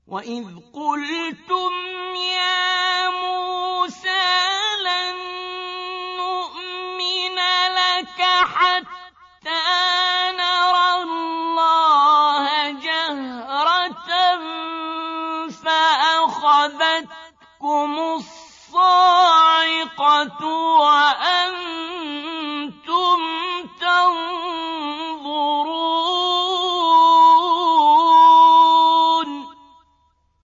وإذ قلتم يا موسى لن نؤمن لك حتى نرى الله جهرة فأخذتكم الصاعقة وأنتم